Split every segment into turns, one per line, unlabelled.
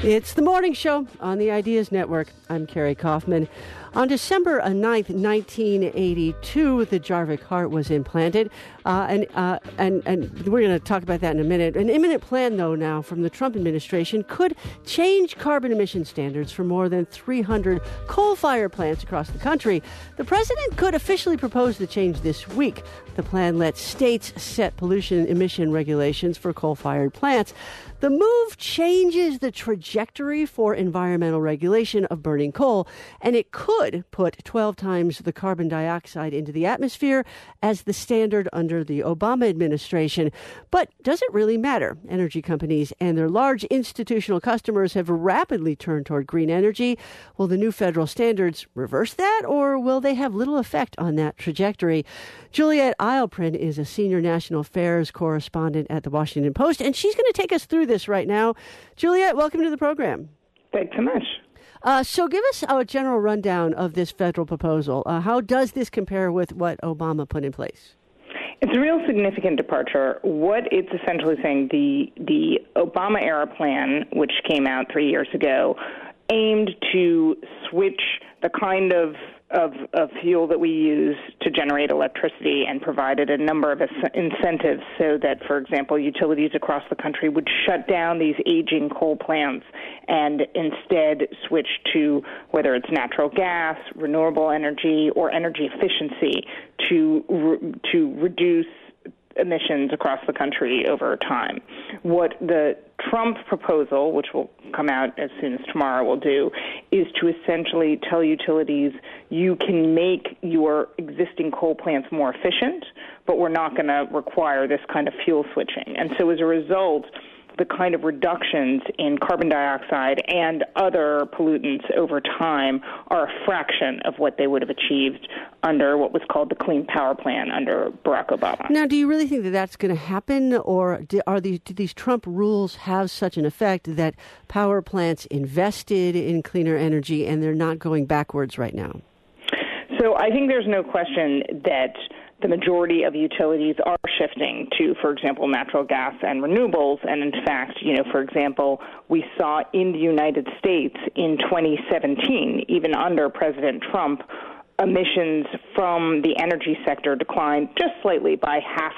It's the morning show on the Ideas Network. I'm Carrie Kaufman. On December 9th, 1982, the Jarvik heart was implanted. And we're going to talk about that in a minute. An imminent plan, though, now from the Trump administration could change carbon emission standards for more than 300 coal-fired plants across the country. The president could officially propose the change this week. The plan lets states set pollution emission regulations for coal-fired plants. The move changes the trajectory for environmental regulation of burning coal, and it could put 12 times the carbon dioxide into the atmosphere as the standard under the Obama administration. But does it really matter? Energy companies and their large institutional customers have rapidly turned toward green energy. Will the new federal standards reverse that, or will they have little effect on that trajectory? Juliet Eilprint is a senior national affairs correspondent at the Washington Post, and she's going to take us through this right now. Juliet, welcome to the program.
Thanks so much.
So give us a general rundown of this federal proposal. How does this compare with what Obama put in place?
It's a real significant departure. What it's essentially saying, the Obama-era plan, which came out 3 years ago, aimed to switch the kind of fuel that we use to generate electricity and provided a number of incentives so that, for example, utilities across the country would shut down these aging coal plants and instead switch to whether it's natural gas, renewable energy, or energy efficiency to reduce emissions across the country over time. What the Trump proposal, which will come out as soon as tomorrow, will do is to essentially tell utilities you can make your existing coal plants more efficient, but we're not going to require this kind of fuel switching. And so as a result, the kind of reductions in carbon dioxide and other pollutants over time are a fraction of what they would have achieved under what was called the Clean Power Plan under Barack Obama.
Now, do you really think that that's going to happen, or do these Trump rules have such an effect that power plants invested in cleaner energy and they're not going backwards right now?
So I think there's no question that the majority of utilities are shifting to, for example, natural gas and renewables. And in fact, for example, we saw in the United States in 2017, even under President Trump, emissions from the energy sector declined just slightly by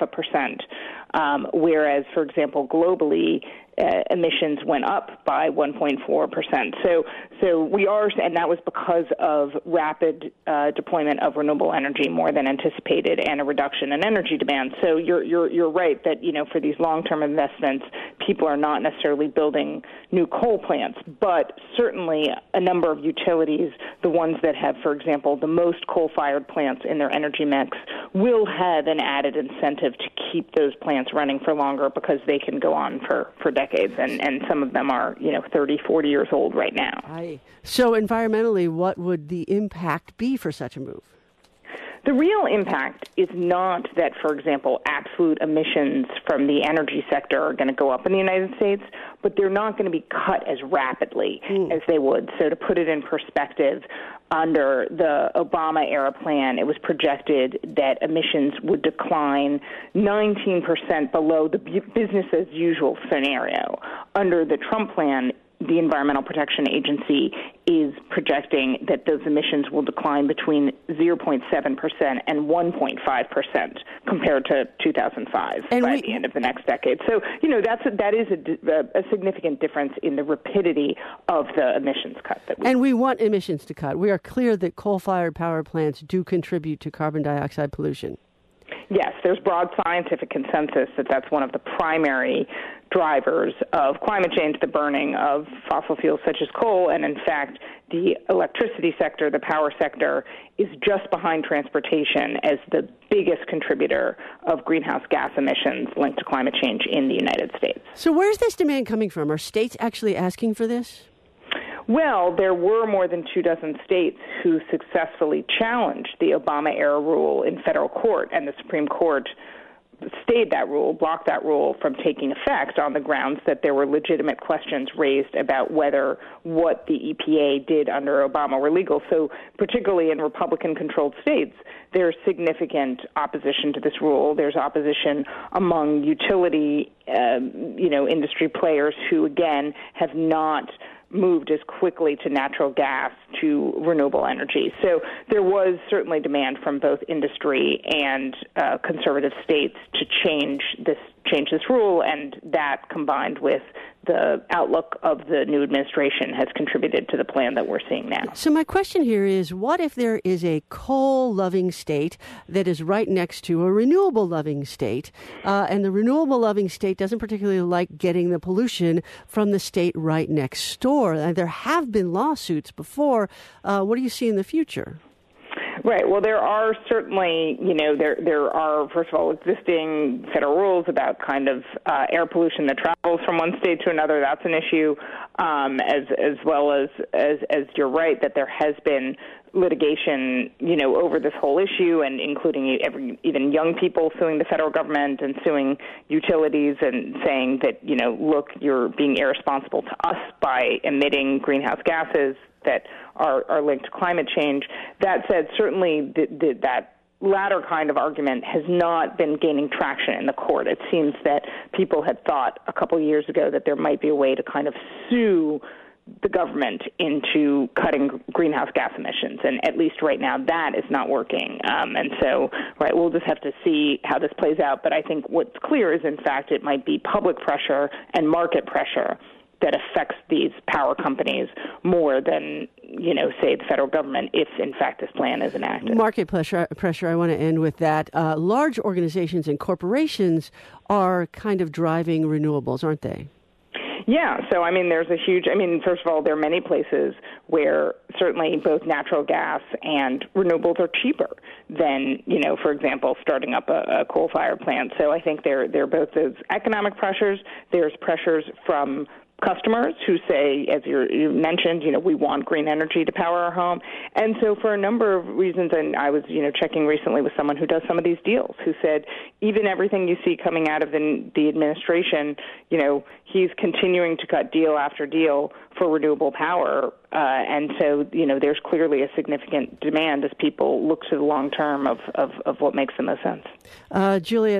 0.5%, whereas, for example, globally, emissions went up by 1.4%. So we are, and that was because of rapid deployment of renewable energy more than anticipated and a reduction in energy demand. So you're right that, for these long-term investments, people are not necessarily building new coal plants, but certainly a number of utilities, the ones that have, for example, the most coal-fired plants in their energy mix, will have an added incentive to keep those plants running for longer because they can go on for decades, and some of them are, 30, 40 years old right now.
So environmentally, what would the impact be for such a move?
The real impact is not that, for example, absolute emissions from the energy sector are going to go up in the United States, but they're not going to be cut as rapidly as they would. So to put it in perspective, under the Obama-era plan, it was projected that emissions would decline 19% below the business-as-usual scenario. Under the Trump plan, the Environmental Protection Agency is projecting that those emissions will decline between 0.7% and 1.5% compared to 2005 by the end of the next decade. So, that is a significant difference in the rapidity of the emissions cut.
And we want emissions to cut. We are clear that coal-fired power plants do contribute to carbon dioxide pollution.
Yes, there's broad scientific consensus that that's one of the primary drivers of climate change, the burning of fossil fuels such as coal. And in fact, the electricity sector, the power sector, is just behind transportation as the biggest contributor of greenhouse gas emissions linked to climate change in the United States.
So where's this demand coming from? Are states actually asking for this?
Well, there were more than 24 states who successfully challenged the Obama-era rule in federal court, and the Supreme Court stayed that rule, blocked that rule from taking effect on the grounds that there were legitimate questions raised about whether what the EPA did under Obama were legal. So particularly in Republican-controlled states, there's significant opposition to this rule. There's opposition among utility, industry players who, again, have not moved as quickly to natural gas, to renewable energy. So there was certainly demand from both industry and conservative states to change this rule, and that combined with the outlook of the new administration has contributed to the plan that we're seeing now.
So my question here is, what if there is a coal-loving state that is right next to a renewable-loving state, and the renewable-loving state doesn't particularly like getting the pollution from the state right next door? There have been lawsuits before. What do you see in the future?
Right. Well, there are certainly, there are, first of all, existing federal rules about kind of air pollution that travels from one state to another. That's an issue, as well as you're right, that there has been litigation, over this whole issue, and including even young people suing the federal government and suing utilities and saying that, look, you're being irresponsible to us by emitting greenhouse gases that are linked to climate change. That said, certainly that latter kind of argument has not been gaining traction in the court. It seems that people had thought a couple of years ago that there might be a way to kind of sue the government into cutting greenhouse gas emissions, and at least right now that is not working. And so, right, we'll just have to see how this plays out. But I think what's clear is, in fact, it might be public pressure and market pressure that affects these power companies more than, say, the federal government, if, in fact, this plan is enacted.
Market pressure, I want to end with that. Large organizations and corporations are kind of driving renewables, aren't they?
Yeah. So, there's first of all, there are many places where certainly both natural gas and renewables are cheaper than, for example, starting up a coal-fired plant. So I think there are both those economic pressures. There's pressures from customers who say, as you mentioned, we want green energy to power our home. And so for a number of reasons, and I was, checking recently with someone who does some of these deals, who said even everything you see coming out of the administration, he's continuing to cut deal after deal for renewable power. And so, there's clearly a significant demand as people look to the long term of what makes the most sense.
Juliet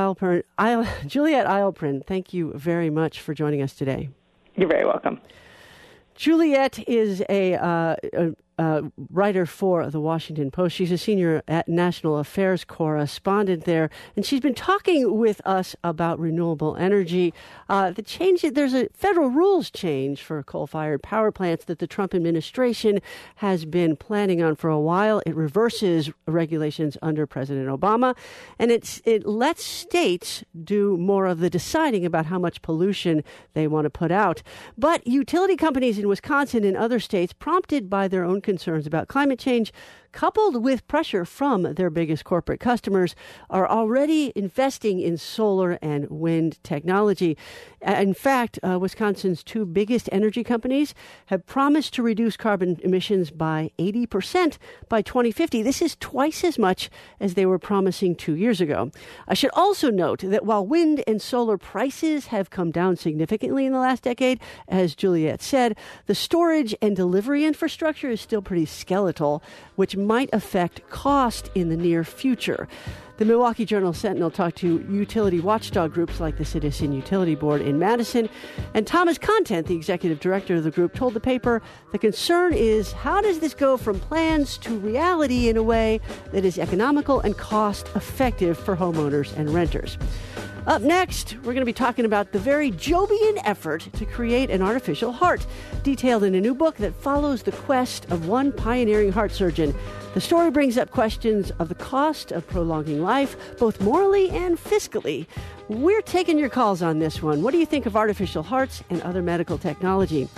Eilperin, thank you very much for joining us today.
You're very welcome.
Juliet is a writer for The Washington Post. She's a senior national affairs correspondent there, and she's been talking with us about renewable energy. There's a federal rules change for coal-fired power plants that the Trump administration has been planning on for a while. It reverses regulations under President Obama, and it lets states do more of the deciding about how much pollution they want to put out. But utility companies in Wisconsin and other states, prompted by their own concerns about climate change, coupled with pressure from their biggest corporate customers, are already investing in solar and wind technology. In fact, Wisconsin's two biggest energy companies have promised to reduce carbon emissions by 80% by 2050. This is twice as much as they were promising 2 years ago. I should also note that while wind and solar prices have come down significantly in the last decade, as Juliet said, the storage and delivery infrastructure is still pretty skeletal, which might affect cost in the near future. The Milwaukee Journal-Sentinel talked to utility watchdog groups like the Citizen Utility Board in Madison, and Thomas Content, the executive director of the group, told the paper the concern is, how does this go from plans to reality in a way that is economical and cost-effective for homeowners and renters? Up next, we're going to be talking about the very Jobian effort to create an artificial heart, detailed in a new book that follows the quest of one pioneering heart surgeon. The story brings up questions of the cost of prolonging life, both morally and fiscally. We're taking your calls on this one. What do you think of artificial hearts and other medical technology?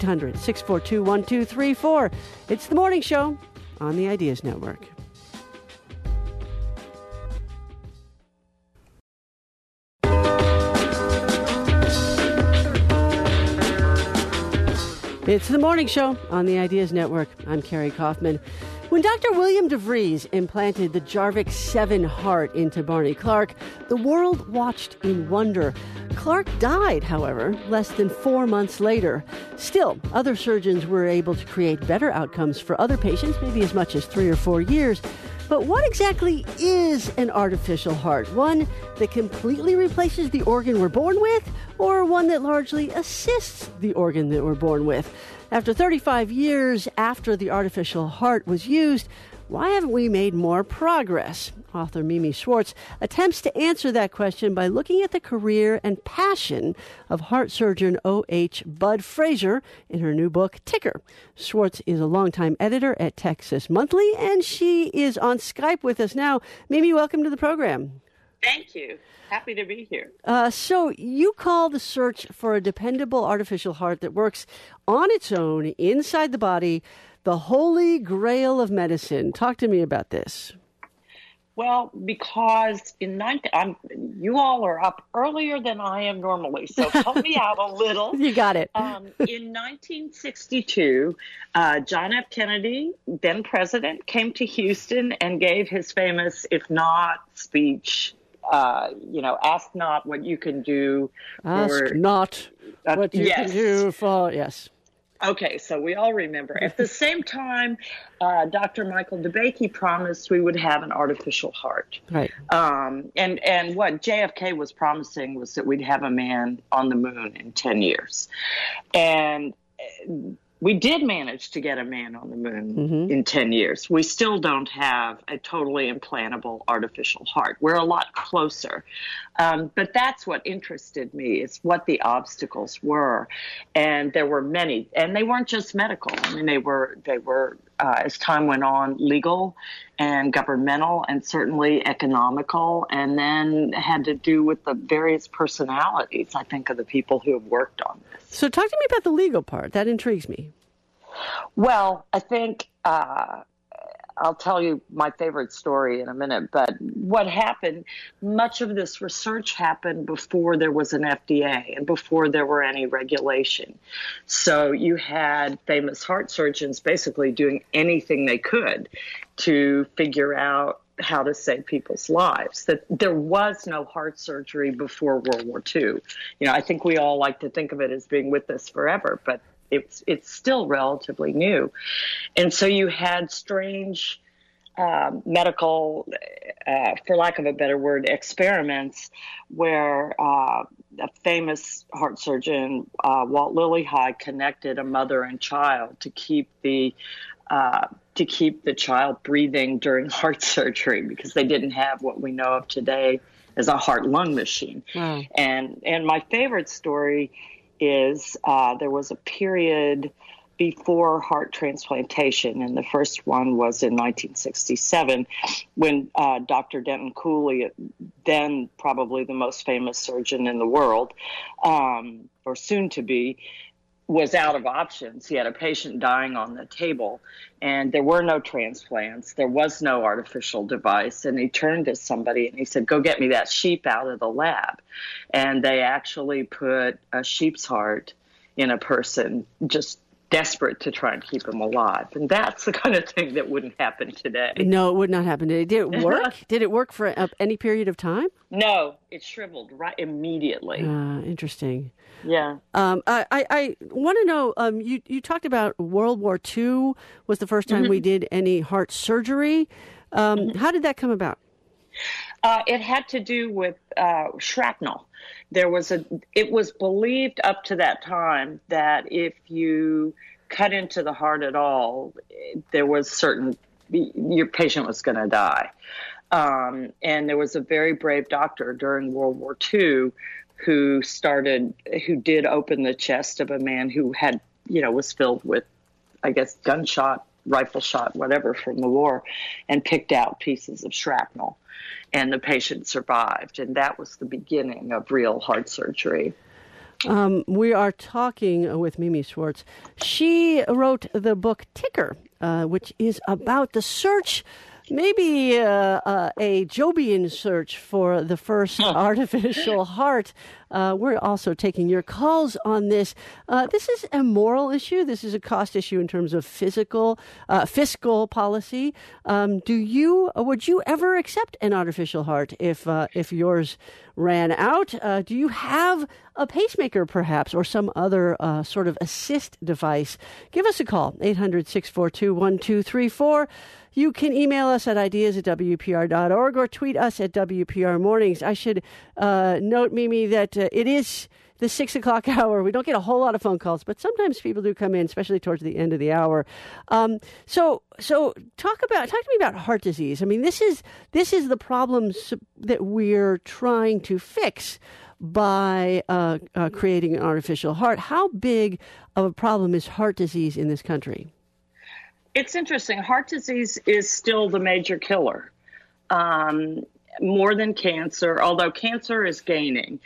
800-642-1234. It's The Morning Show on the Ideas Network. It's The Morning Show on the Ideas Network. I'm Carrie Kaufman. When Dr. William DeVries implanted the Jarvik 7 heart into Barney Clark, the world watched in wonder. Clark died, however, less than 4 months later. Still, other surgeons were able to create better outcomes for other patients, maybe as much as 3 or 4 years. But what exactly is an artificial heart? One that completely replaces the organ we're born with, or one that largely assists the organ that we're born with? After 35 years after the artificial heart was used, why haven't we made more progress? Author Mimi Schwartz attempts to answer that question by looking at the career and passion of heart surgeon O.H. Bud Frazier in her new book, Ticker. Schwartz is a longtime editor at Texas Monthly, and she is on Skype with us now. Mimi, welcome to the program.
Thank you. Happy to be here.
So you call the search for a dependable artificial heart that works on its own inside the body the holy grail of medicine. Talk to me about this.
Well, because you all are up earlier than I am normally, so help me out a little.
You got it.
In 1962, John F. Kennedy, then president, came to Houston and gave his famous "If Not" speech. Ask not what you can do.
Ask not what you can do for, yes.
Okay, so we all remember. At the same time, Dr. Michael DeBakey promised we would have an artificial heart.
Right.
And what JFK was promising was that we'd have a man on the moon in 10 years. And we did manage to get a man on the moon in 10 years. We still don't have a totally implantable artificial heart. We're a lot closer. But that's what interested me, is what the obstacles were. And there were many. And they weren't just medical. I mean, they were as time went on, legal and governmental and certainly economical, and then had to do with the various personalities, I think, of the people who have worked on this.
So talk to me about the legal part. That intrigues me.
Well, I think I'll tell you my favorite story in a minute, but what happened, much of this research happened before there was an FDA and before there were any regulation. So you had famous heart surgeons basically doing anything they could to figure out how to save people's lives. That there was no heart surgery before World War II. I think we all like to think of it as being with us forever, but it's still relatively new. And so you had strange medical, for lack of a better word, experiments where a famous heart surgeon, Walt Lillehei, connected a mother and child to keep the child breathing during heart surgery, because they didn't have what we know of today as a heart-lung machine. Wow. And my favorite story is there was a period before heart transplantation, and the first one was in 1967 when Dr. Denton Cooley, then probably the most famous surgeon in the world, or soon to be, was out of options. He had a patient dying on the table, and there were no transplants. There was no artificial device. And he turned to somebody and he said, "Go get me that sheep out of the lab." And they actually put a sheep's heart in a person, just desperate to try and keep him alive. And that's the kind of thing that wouldn't happen today.
No, it would not happen today. Did it work? Did it work for any period of time?
No, it shriveled right immediately.
Interesting.
Yeah.
I want to know, you talked about World War II was the first time we did any heart surgery. How did that come about?
It had to do with shrapnel. It was believed up to that time that if you cut into the heart at all, there was your patient was going to die. And there was a very brave doctor during World War II who did open the chest of a man who had, was filled with, I guess, gunshot, rifle shot, whatever from the war, and picked out pieces of shrapnel. And the patient survived. And that was the beginning of real heart surgery.
We are talking with Mimi Schwartz. She wrote the book Ticker, which is about the search, maybe a Jobian search for the first artificial heart. We're also taking your calls on this. This is a moral issue. This is a cost issue in terms of fiscal policy. Would you ever accept an artificial heart if yours ran out. Do you have a pacemaker, perhaps, or some other sort of assist device? Give us a call, 800-642-1234. You can email us at ideas@wpr.org or tweet us at WPR Mornings. I should note, Mimi, that it is the 6 o'clock hour. We don't get a whole lot of phone calls, but sometimes people do come in, especially towards the end of the hour. So talk to me about heart disease. I mean, this is the problems that we're trying to fix by creating an artificial heart. How big of a problem is heart disease in this country?
It's interesting. Heart disease is still the major killer, more than cancer, although cancer is gaining.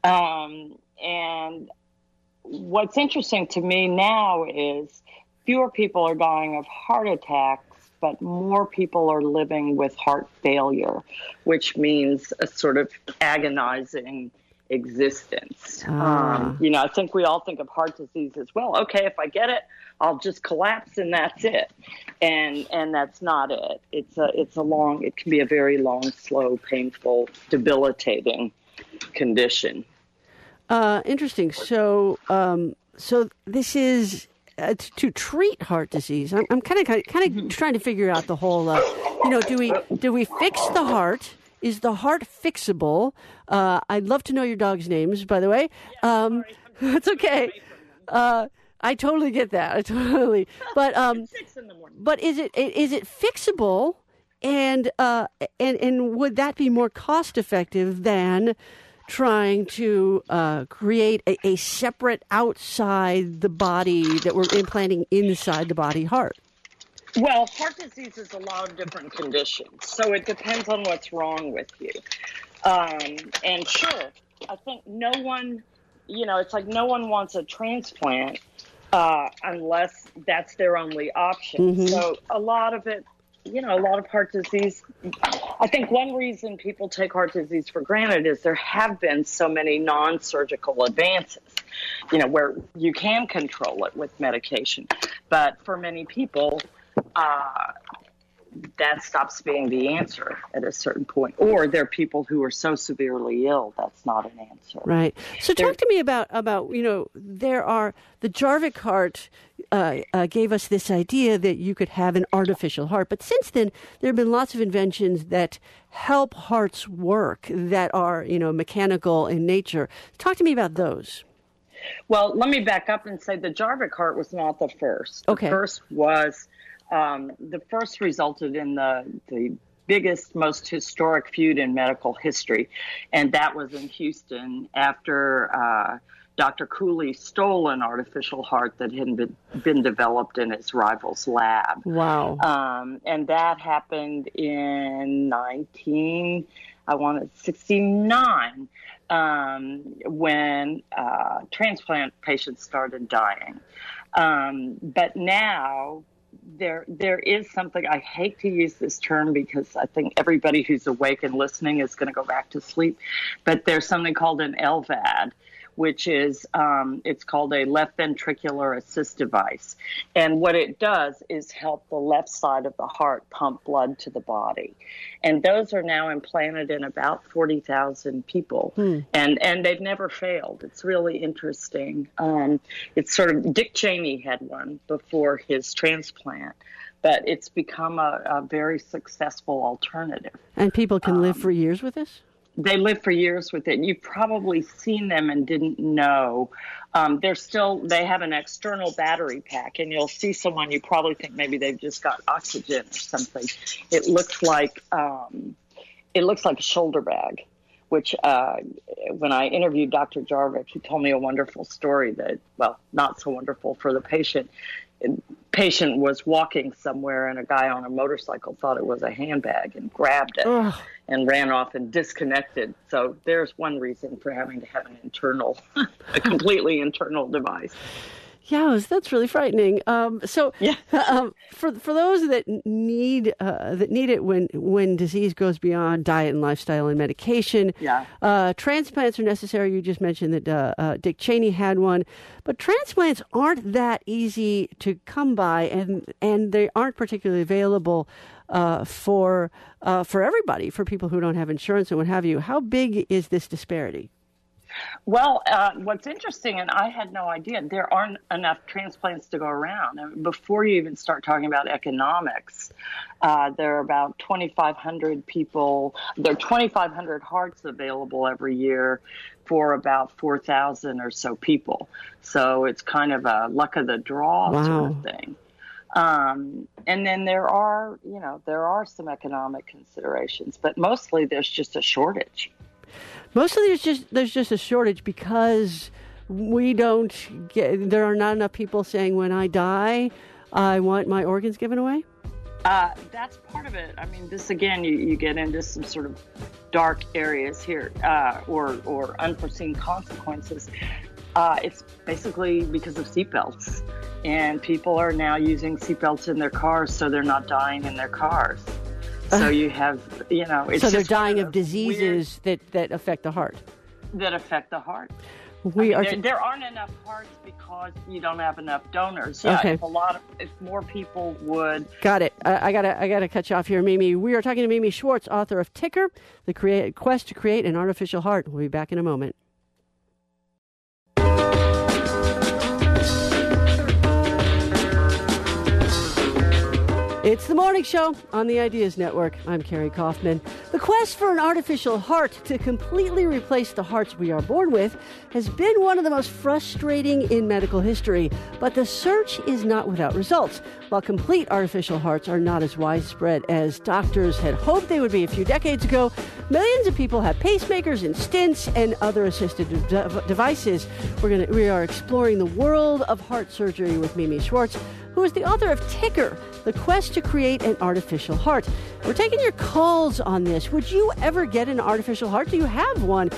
And what's interesting to me now is fewer people are dying of heart attacks, but more people are living with heart failure, which means a sort of agonizing existence. I think we all think of heart disease as, well, okay, if I get it, I'll just collapse and that's it. And that's not it. It can be a very long, slow, painful, debilitating condition.
Interesting. So this is to treat heart disease. I'm kind of trying to figure out the whole. Do we fix the heart? Is the heart fixable? I'd love to know your dog's names, by the way. That's okay. I totally get that. But
6 in the morning.
But is it fixable? And would that be more cost effective than trying to create a separate outside the body that we're implanting inside the body heart?
Well, heart disease is a lot of different conditions, so it depends on what's wrong with you. And sure, I think no one wants a transplant unless that's their only option. Mm-hmm. So a lot of heart disease, I think one reason people take heart disease for granted is there have been so many non-surgical advances, where you can control it with medication. But for many people, that stops being the answer at a certain point. Or there are people who are so severely ill, that's not an answer.
Right. So talk to me about the Jarvik heart gave us this idea that you could have an artificial heart. But since then, there have been lots of inventions that help hearts work that are, mechanical in nature. Talk to me about those.
Well, let me back up and say the Jarvik heart was not the first.
Okay.
The first was... the first resulted in the biggest, most historic feud in medical history, and that was in Houston after Dr. Cooley stole an artificial heart that had been developed in his rival's lab.
Wow.
And that happened in 1969 when transplant patients started dying. But now... There is something, I hate to use this term because I think everybody who's awake and listening is going to go back to sleep, but there's something called an LVAD, which is, it's called a left ventricular assist device. And what it does is help the left side of the heart pump blood to the body. And those are now implanted in about 40,000 people. And they've never failed. It's really interesting. It's sort of, Dick Cheney had one before his transplant, but it's become a very successful alternative.
And people can live for years with this?
They live for years with it. You've probably seen them and didn't know. They have an external battery pack, and you'll see someone, you probably think maybe they've just got oxygen or something. It looks like a shoulder bag, which when I interviewed Dr. Jarvik, he told me a wonderful story that, well, not so wonderful for the patient. Patient was walking somewhere and a guy on a motorcycle thought it was a handbag and grabbed it and ran off and disconnected. So there's one reason for having to have a completely internal device.
Yeah, that's really frightening. For those that need it when disease goes beyond diet and lifestyle and medication, transplants are necessary. You just mentioned that Dick Cheney had one, but transplants aren't that easy to come by, and they aren't particularly available for everybody, for people who don't have insurance and what have you. How big is this disparity?
Well, what's interesting, and I had no idea, there aren't enough transplants to go around. And before you even start talking about economics, there are about 2,500 people. There are 2,500 hearts available every year for about 4,000 or so people. So it's kind of a luck of the draw sort of thing. And then there are some economic considerations, but mostly there's just a shortage.
Mostly there's just a shortage because there are not enough people saying, when I die, I want my organs given away?
That's part of it. I mean, this again, you get into some sort of dark areas here, or unforeseen consequences. It's basically because of seatbelts, and people are now using seatbelts in their cars so they're not dying in their cars. So you have, it's
so they're dying of diseases that affect the heart.
That affect the heart. There aren't enough hearts because you don't have enough donors. Yeah,
okay.
If more people would.
Got it. I gotta cut you off here, Mimi. We are talking to Mimi Schwartz, author of Ticker: The Quest to Create an Artificial Heart. We'll be back in a moment. It's the morning show on the Ideas Network. I'm Carrie Kaufman. The quest for an artificial heart to completely replace the hearts we are born with has been one of the most frustrating in medical history, but the search is not without results. While complete artificial hearts are not as widespread as doctors had hoped they would be a few decades ago, millions of people have pacemakers and stents and other assisted devices. We are exploring the world of heart surgery with Mimi Schwartz, who is the author of Ticker: The Quest to Create an Artificial Heart. We're taking your calls on this. Would you ever get an artificial heart? Do you have one?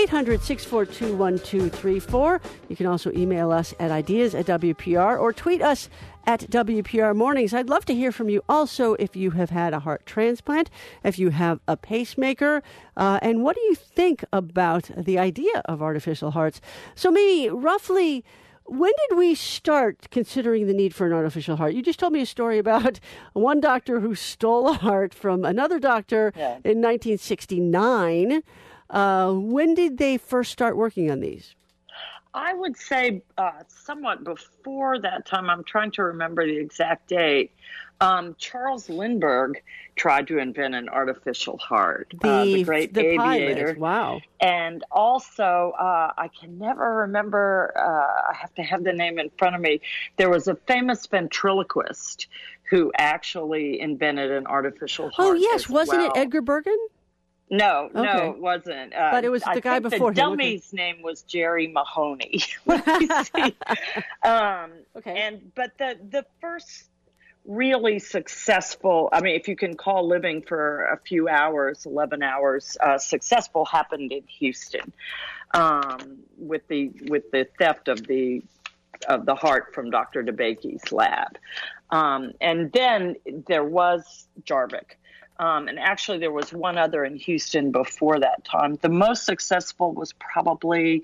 800-642-1234. You can also email us at ideas@WPR or tweet us at WPR Mornings. I'd love to hear from you also if you have had a heart transplant, if you have a pacemaker, and what do you think about the idea of artificial hearts? So maybe roughly, when did we start considering the need for an artificial heart? You just told me a story about one doctor who stole a heart from another doctor in 1969. When did they first start working on these?
I would say somewhat before that time. I'm trying to remember the exact date. Charles Lindbergh tried to invent an artificial heart, the great aviator.
Pilot. Wow.
And also, I can never remember, I have to have the name in front of me. There was a famous ventriloquist who actually invented an artificial heart.
Oh, yes. Wasn't it Edgar Bergen?
No, it wasn't.
But it was the guy before him.
The dummy's name was Jerry Mahoney. Let me see.
Okay.
But the first really successful, I mean, if you can call living for a few hours, 11 hours, successful, happened in Houston, with the theft of the heart from Dr. DeBakey's lab. And then there was Jarvik. And actually there was one other in Houston before that time. The most successful was probably,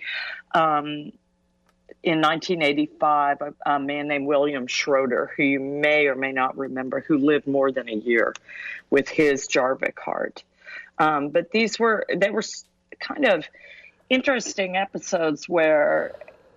in 1985, a man named William Schroeder, who you may or may not remember, who lived more than a year with his Jarvik heart. But they were kind of interesting episodes where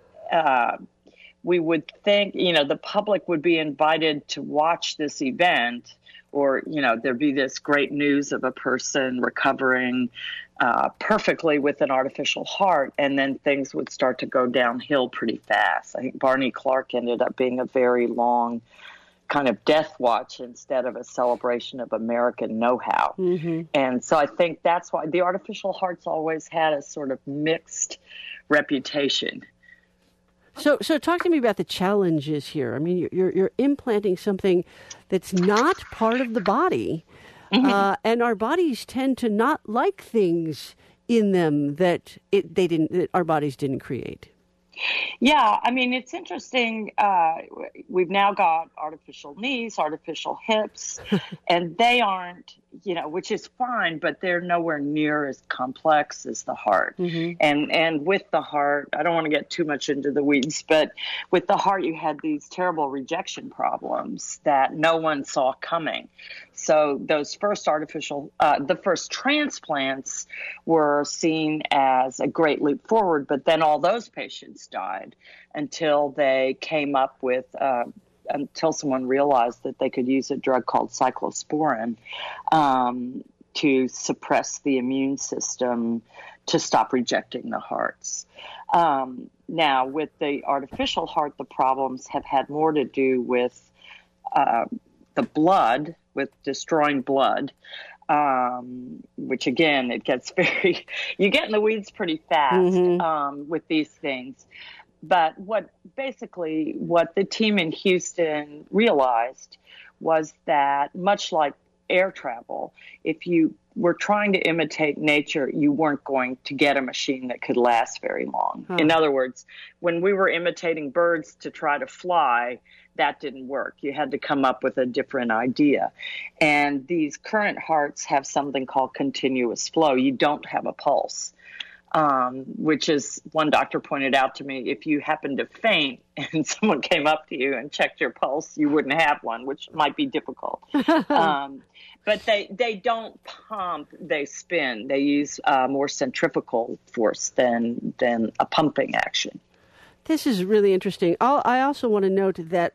we would think, the public would be invited to watch this event, or, there'd be this great news of a person recovering perfectly with an artificial heart, and then things would start to go downhill pretty fast. I think Barney Clark ended up being a very long kind of death watch instead of a celebration of American know-how. Mm-hmm. And so I think that's why the artificial heart's always had a sort of mixed reputation.
So talk to me about the challenges here. I mean, you're implanting something that's not part of the body, and our bodies tend to not like things in them that our bodies didn't create.
Yeah, I mean, it's interesting. We've now got artificial knees, artificial hips, and they aren't, which is fine, but they're nowhere near as complex as the heart. Mm-hmm. And with the heart, I don't want to get too much into the weeds, but with the heart, you had these terrible rejection problems that no one saw coming. So those first the first transplants were seen as a great leap forward, but then all those patients died until they came up with until someone realized that they could use a drug called cyclosporin to suppress the immune system to stop rejecting the hearts. Now, with the artificial heart, the problems have had more to do with the blood, with destroying blood, which again, it gets you get in the weeds pretty fast with these things. But what the team in Houston realized was that, much like air travel, if you were trying to imitate nature, you weren't going to get a machine that could last very long. In other words, when we were imitating birds to try to fly, that didn't work. You had to come up with a different idea. And these current hearts have something called continuous flow. You don't have a pulse. Which is, one doctor pointed out to me, if you happen to faint and someone came up to you and checked your pulse, you wouldn't have one, which might be difficult. But they don't pump, they spin. They use more centrifugal force than a pumping action.
This is really interesting. I also want to note that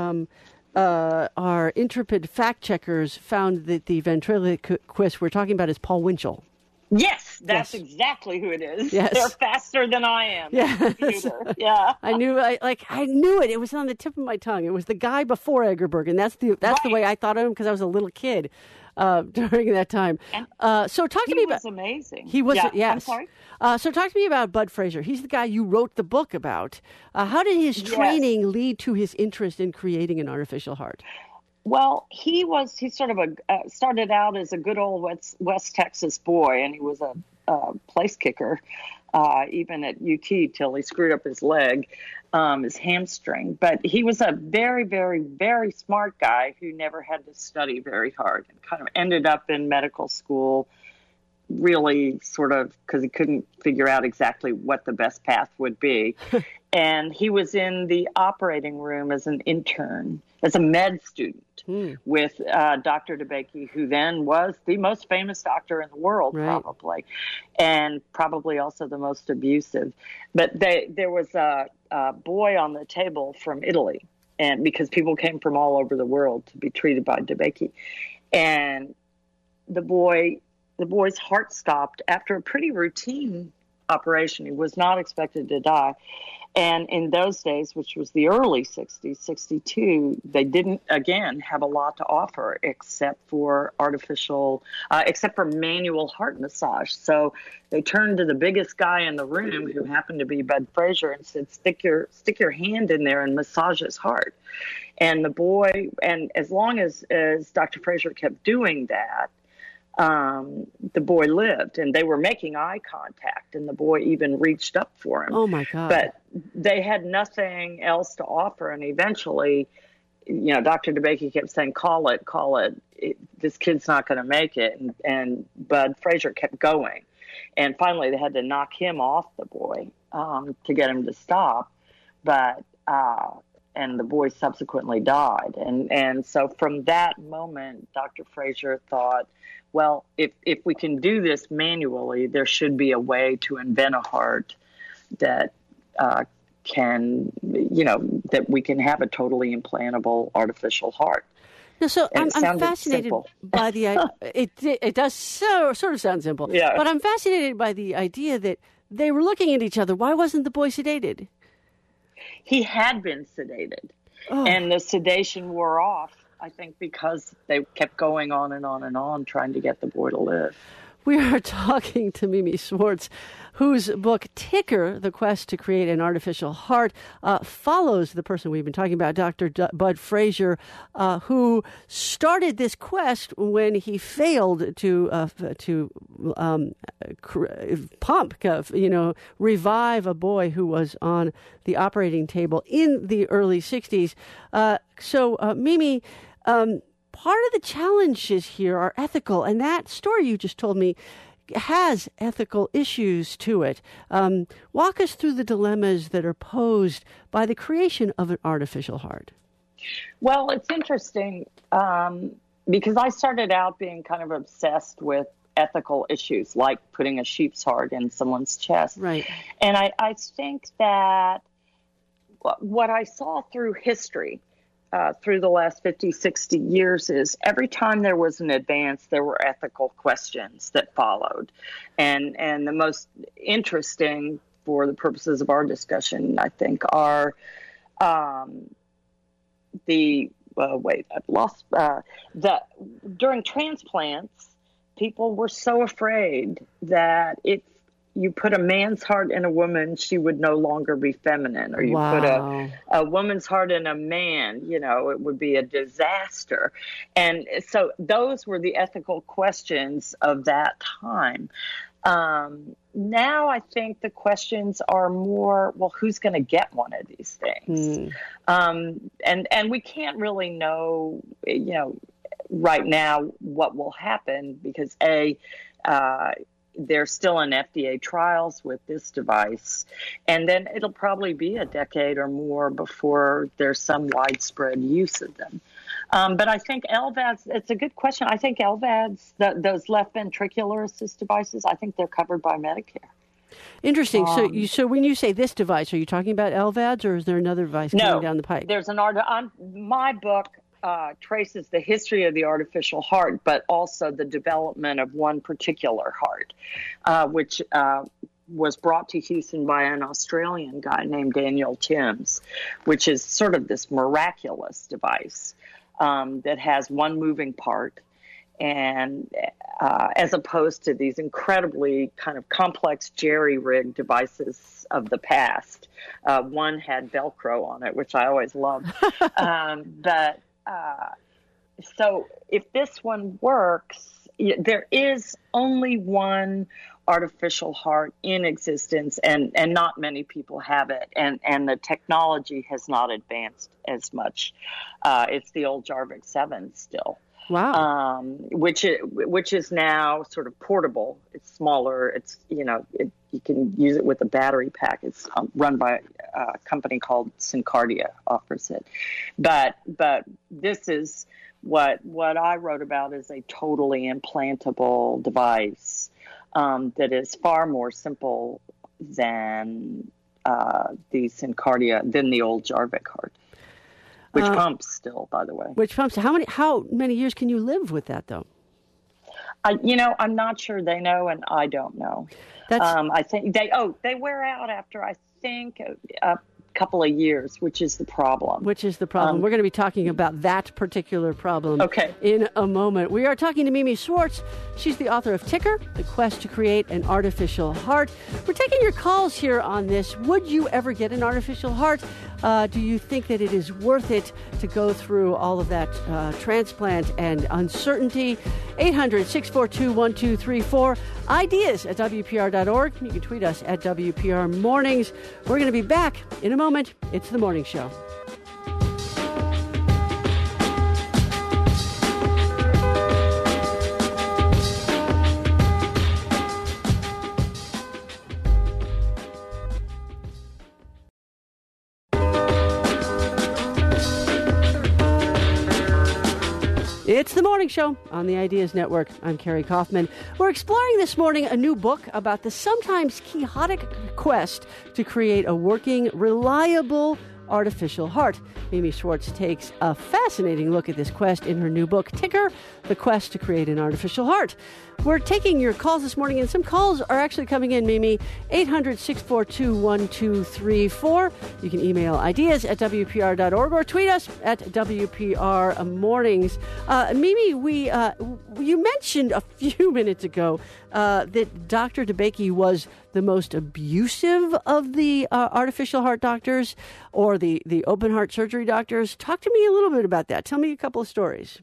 our intrepid fact checkers found that the ventriloquist we're talking about is Paul Winchell.
Yes, that's exactly who it is.
Yes.
They're faster than I am.
Yes.
Yeah.
I knew it. It was on the tip of my tongue. It was the guy before Egerberg, and that's the way I thought of him because I was a little kid during that time. So talk to me about.
He was amazing.
He was.
Yeah.
Yes.
I'm sorry.
So talk to me about Bud Frazier. He's the guy you wrote the book about. How did his training lead to his interest in creating an artificial heart?
Well, he sort of started out as a good old West Texas boy, and he was a place kicker, even at UT, till he screwed up his leg, his hamstring. But he was a very, very, very smart guy who never had to study very hard, and kind of ended up in medical school, really sort of because he couldn't figure out exactly what the best path would be. And he was in the operating room as an intern, as a med student with Dr. DeBakey, who then was the most famous doctor in the world, probably, and probably also the most abusive. But there was a boy on the table from Italy, and because people came from all over the world to be treated by DeBakey. And the boy's heart stopped after a pretty routine operation. He was not expected to die. And in those days, which was the early 60s, 62, they didn't, again, have a lot to offer except for manual heart massage. So they turned to the biggest guy in the room, who happened to be Bud Frazier, and said, stick your hand in there and massage his heart. And the boy, and as long as Dr. Frazier kept doing that, the boy lived, and they were making eye contact, and the boy even reached up for him.
Oh my God.
But they had nothing else to offer, and eventually, Dr. DeBakey kept saying, call it. This kid's not going to make it. And Bud Frazier kept going. And finally, they had to knock him off the boy to get him to stop. But and the boy subsequently died. And so from that moment, Dr. Frazier thought, well, if we can do this manually, there should be a way to invent a heart that that we can have a totally implantable artificial heart.
No, so I'm fascinated by the it does sort of sound simple, but I'm fascinated by the idea that they were looking at each other. Why wasn't the boy sedated?
He had been sedated, and the sedation wore off, I think, because they kept going on and on and on trying to get the boy to live.
We are talking to Mimi Swartz, whose book Ticker, The Quest to Create an Artificial Heart, follows the person we've been talking about, Dr. Bud Frazier, who started this quest when he failed to revive a boy who was on the operating table in the early 60s. So, Mimi, part of the challenges here are ethical, and that story you just told me has ethical issues to it. Walk us through the dilemmas that are posed by the creation of an artificial heart.
Well, it's interesting because I started out being kind of obsessed with ethical issues like putting a sheep's heart in someone's chest.
Right.
And I think that what I saw through history, through the last 50, 60 years is every time there was an advance, there were ethical questions that followed. And the most interesting for the purposes of our discussion, I think, are during transplants, people were so afraid that if you put a man's heart in a woman, she would no longer be feminine, or you put a woman's heart in a man, it would be a disaster. And so those were the ethical questions of that time. Now I think the questions are more, well, who's going to get one of these things? And we can't really know, right now what will happen because they're still in FDA trials with this device. And then it'll probably be a decade or more before there's some widespread use of them. But I think LVADs, it's a good question. I think LVADs, those left ventricular assist devices, I think they're covered by Medicare.
Interesting. So when you say this device, are you talking about LVADs or is there another device coming down the pike?
There's my book traces the history of the artificial heart, but also the development of one particular heart, which was brought to Houston by an Australian guy named Daniel Timms, which is sort of this miraculous device that has one moving part. And as opposed to these incredibly kind of complex jerry-rigged devices of the past, one had Velcro on it, which I always loved. So if this one works, there is only one artificial heart in existence, and not many people have it, and the technology has not advanced as much. It's the old Jarvik 7 still.
Wow.
Which is now sort of portable. It's smaller. It's you can use it with a battery pack. It's run by a company called Syncardia offers it. But this is what I wrote about is a totally implantable device that is far more simple than the Syncardia, than the old Jarvik heart. Which pumps still, by the way.
Which pumps. How many years can you live with that, though?
I'm not sure they know, and I don't know. I think they wear out after, I think, a couple of years, which is the problem.
We're going to be talking about that particular problem in a moment. We are talking to Mimi Schwartz. She's the author of Ticker, The Quest to Create an Artificial Heart. We're taking your calls here on this. Would you ever get an artificial heart? Do you think that it is worth it to go through all of that transplant and uncertainty? 800-642-1234. Ideas at WPR.org. You can tweet us at WPR Mornings. We're going to be back in a moment. It's The Morning Show. It's The Morning Show on the Ideas Network. I'm Carrie Kaufman. We're exploring this morning a new book about the sometimes quixotic quest to create a working, reliable artificial heart. Mimi Schwartz takes a fascinating look at this quest in her new book, Ticker, The Quest to Create an Artificial Heart. We're taking your calls this morning, and some calls are actually coming in, Mimi. 800-642-1234. You can email ideas at WPR.org or tweet us at WPR Mornings. Mimi, you mentioned a few minutes ago that Dr. DeBakey was the most abusive of the artificial heart doctors or the open heart surgery doctors. Talk to me a little bit about that. Tell me a couple of stories.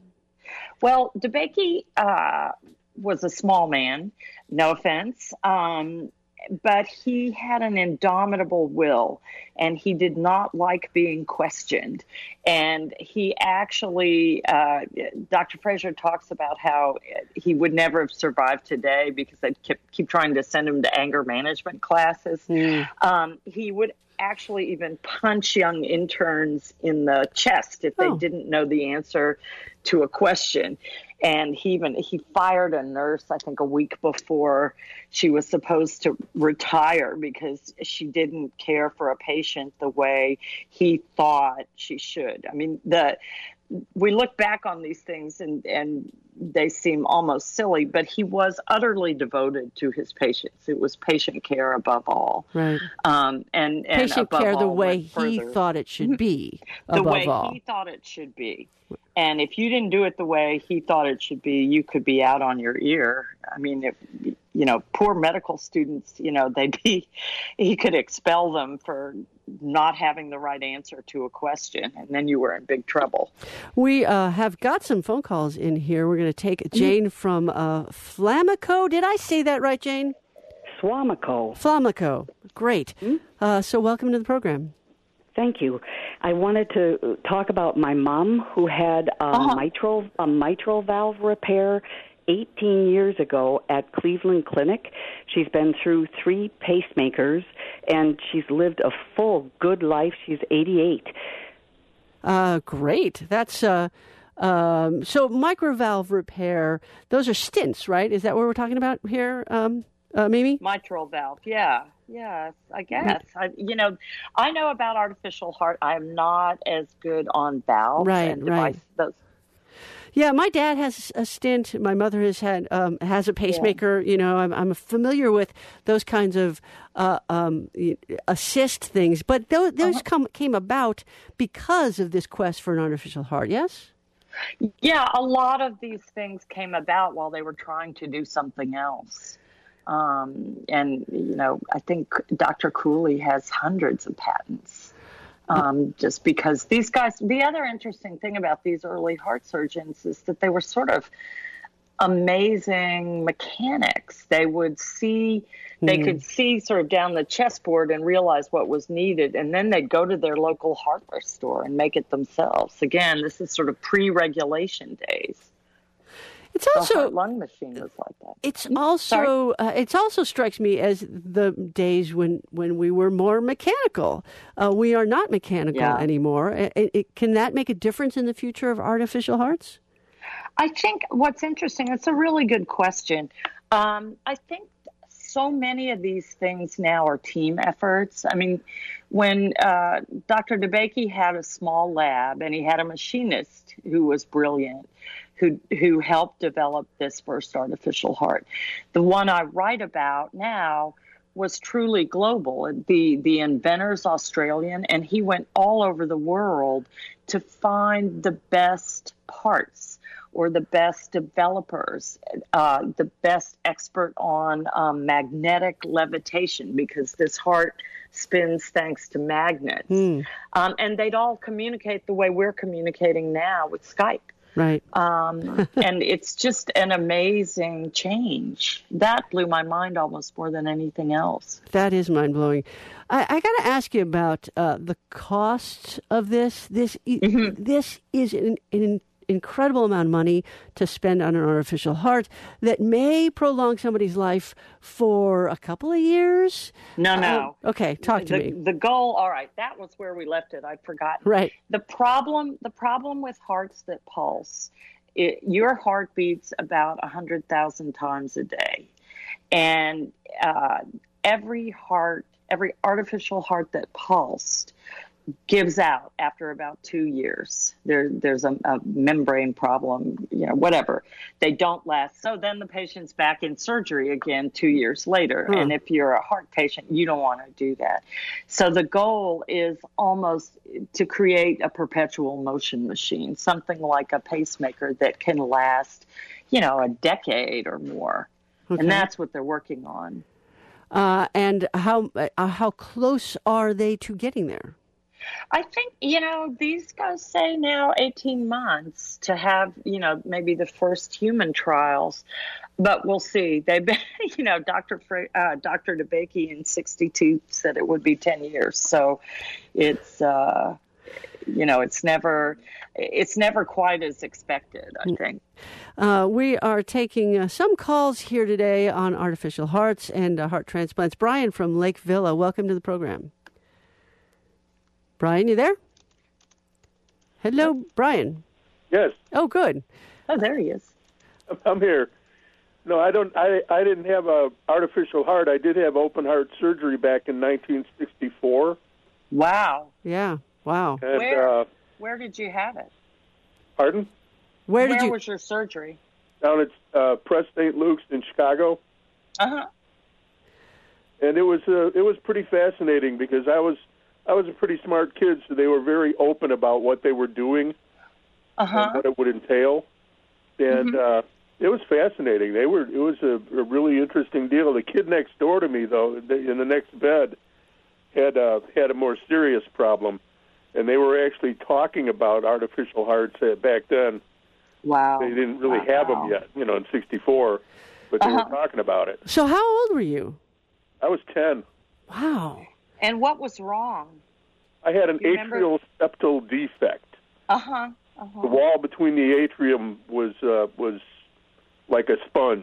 Well, DeBakey was a small man, no offense, but he had an indomitable will, and he did not like being questioned. And he actually, Dr. Fraser talks about how he would never have survived today because they'd keep trying to send him to anger management classes. He would actually even punch young interns in the chest if they didn't know the answer to a question. And he fired a nurse, I think, a week before she was supposed to retire because she didn't care for a patient the way he thought she should. I mean, we look back on these things and they seem almost silly, but he was utterly devoted to his patients. It was patient care above all.
Right.
And
patient care the way he thought it should be,
the way he thought it should be. And if you didn't do it the way he thought it should be, you could be out on your ear. I mean, poor medical students, he could expel them for not having the right answer to a question, and then you were in big trouble.
We have got some phone calls in here. We're going to take Jane from Flamico. Did I say that right, Jane? Flamico. Great. So welcome to the program.
Thank you. I wanted to talk about my mom who had a mitral valve repair 18 years ago at Cleveland Clinic. She's been through 3 pacemakers, and she's lived a full, good life. She's 88.
Great. That's so microvalve repair. Those are stents, right? Is that what we're talking about here, Mimi?
Mitral valve. Yeah. Yes, I guess. I know about artificial heart. I'm not as good on valves and devices.
Yeah, my dad has a stent. My mother has a pacemaker. Yeah. I'm familiar with those kinds of assist things. But those came about because of this quest for an artificial heart. Yes.
Yeah, a lot of these things came about while they were trying to do something else. I think Dr. Cooley has hundreds of patents, just because these guys, the other interesting thing about these early heart surgeons is that they were sort of amazing mechanics. They could see sort of down the chessboard and realize what was needed. And then they'd go to their local hardware store and make it themselves. Again, this is sort of pre-regulation days.
It's also
the heart-lung machine was like that.
It's also it also strikes me as the days when we were more mechanical. We are not mechanical anymore. Can that make a difference in the future of artificial hearts?
I think what's interesting. It's a really good question. I think so many of these things now are team efforts. I mean, when Dr. DeBakey had a small lab and he had a machinist who was brilliant, who helped develop this first artificial heart. The one I write about now was truly global. The inventor's Australian, and he went all over the world to find the best parts or the best developers, the best expert on magnetic levitation, because this heart spins thanks to magnets. And they'd all communicate the way we're communicating now with Skype.
Right.
And it's just an amazing change. That blew my mind almost more than anything else.
That is mind-blowing. I got to ask you about the cost of this. This is an incredible amount of money to spend on an artificial heart that may prolong somebody's life for a couple of years.
No.
Okay, talk to me.
The goal, all right, that was where we left it. I'd forgotten.
Right.
The problem with hearts that pulse, your heart beats about 100,000 times a day. And every artificial heart that pulsed gives out after about 2 years. There's a membrane problem, whatever. They don't last. So then the patient's back in surgery again 2 years later. And if you're a heart patient, you don't want to do that. So the goal is almost to create a perpetual motion machine, something like a pacemaker that can last, a decade or more. Okay. And that's what they're working on.
And how close are they to getting there?
I think, these guys say now 18 months to have, maybe the first human trials. But we'll see. They've been, Dr. DeBakey in 62 said it would be 10 years. So it's, it's never quite as expected, I think.
We are taking some calls here today on artificial hearts and heart transplants. Brian from Lake Villa, welcome to the program. Brian, you there? Hello, Brian.
Yes.
Oh, good.
Oh, there he is.
I'm here. No, I don't. I didn't have a artificial heart. I did have open heart surgery back in 1964.
Wow.
Yeah. Wow.
And,
where did you have it?
Pardon?
Where was your surgery?
Down at Press St. Luke's in Chicago.
Uh-huh.
And it was pretty fascinating because I was a pretty smart kid, so they were very open about what they were doing and what it would entail. And it was fascinating. It was a really interesting deal. The kid next door to me, though, in the next bed, had a more serious problem, and they were actually talking about artificial hearts back then.
Wow.
They didn't really have them yet, in 64, but they were talking about it.
So how old were you?
I was 10.
Wow.
And what was wrong?
I had an atrial septal defect. The wall between the atrium was like a sponge.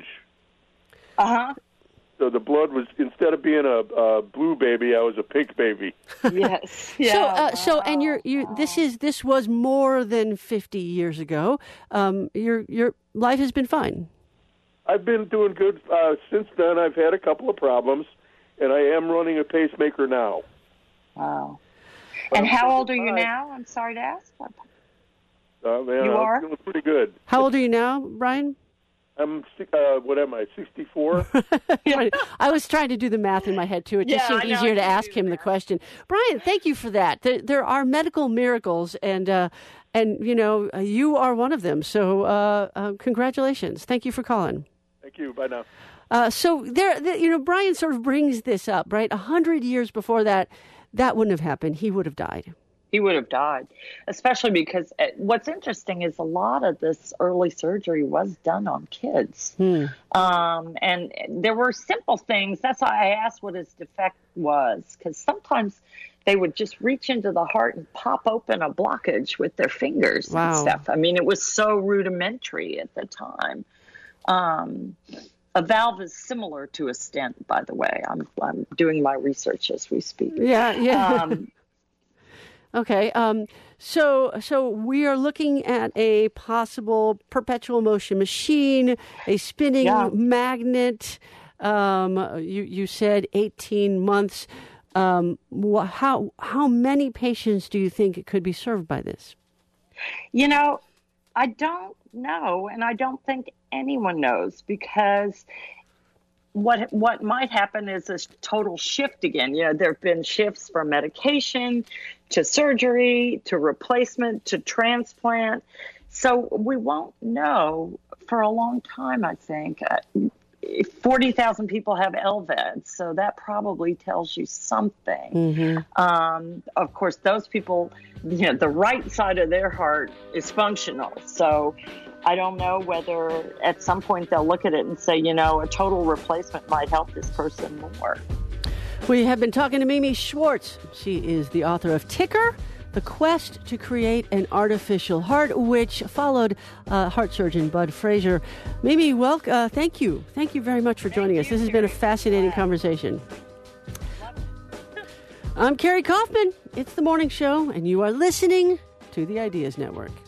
So the blood was, instead of being a blue baby, I was a pink baby.
Yes. Yeah.
So and this was more than 50 years ago. Your life has been fine.
I've been doing good since then. I've had a couple of problems, and I am running a pacemaker now.
Wow. And how old are you now? I'm sorry to ask.
You are? I'm feeling pretty good.
How old are you now, Brian?
I'm, 64?
I was trying to do the math in my head, too. It just seemed easier to ask him the question. Brian, thank you for that. There are medical miracles, and you are one of them. So congratulations. Thank you for calling.
Thank you. Bye now.
So Brian sort of brings this up, right? 100 years before that wouldn't have happened. He would have died.
He would have died, especially because what's interesting is a lot of this early surgery was done on kids. And there were simple things. That's why I asked what his defect was, because sometimes they would just reach into the heart and pop open a blockage with their fingers and stuff. I mean, it was so rudimentary at the time. A valve is similar to a stent, by the way. I'm doing my research as we speak.
Yeah. Okay, so we are looking at a possible perpetual motion machine, a spinning magnet. You said 18 months. How many patients do you think could be served by this?
I don't know, and I don't think anyone knows, because what might happen is a total shift again. There have been shifts from medication to surgery to replacement to transplant. So we won't know for a long time, I think. 40,000 people have LVADs, so that probably tells you something. Of course, those people, the right side of their heart is functional. So I don't know whether at some point they'll look at it and say, a total replacement might help this person more.
We have been talking to Mimi Schwartz. She is the author of Ticker, The Quest to Create an Artificial Heart, which followed heart surgeon Bud Frazier. Mimi, thank you. Thank you very much for joining us. This has been a fascinating conversation. I'm Carrie Kaufman. It's The Morning Show, and you are listening to the Ideas Network.